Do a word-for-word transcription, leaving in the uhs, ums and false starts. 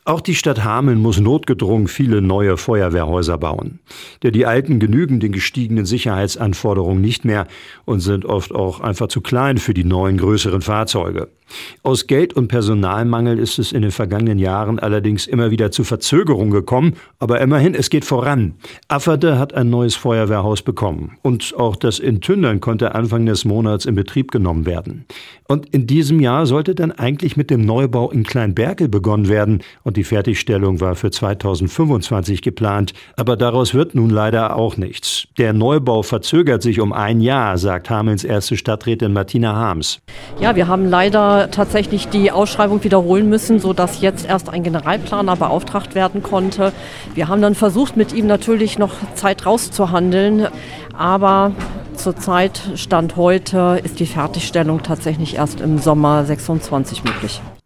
Auch die Stadt Hameln muss notgedrungen viele neue Feuerwehrhäuser bauen. Denn die alten genügen den gestiegenen Sicherheitsanforderungen nicht mehr und sind oft auch einfach zu klein für die neuen, größeren Fahrzeuge. Aus Geld- und Personalmangel ist es in den vergangenen Jahren allerdings immer wieder zu Verzögerungen gekommen. Aber immerhin, es geht voran. Afferde hat ein neues Feuerwehrhaus bekommen. Und auch das in Tündern konnte Anfang des Monats in Betrieb genommen werden. Und in diesem Jahr sollte dann eigentlich mit dem Neubau in Kleinberkel begonnen werden. Und die Fertigstellung war für zweitausendfünfundzwanzig geplant. Aber daraus wird nun leider auch nichts. Der Neubau verzögert sich um ein Jahr, sagt Hamelns erste Stadträtin Martina Harms. Ja, wir haben leider tatsächlich die Ausschreibung wiederholen müssen, sodass jetzt erst ein Generalplaner beauftragt werden konnte. Wir haben dann versucht, mit ihm natürlich noch Zeit rauszuhandeln, aber zurzeit, Stand heute, ist die Fertigstellung tatsächlich erst im Sommer sechsundzwanzig möglich.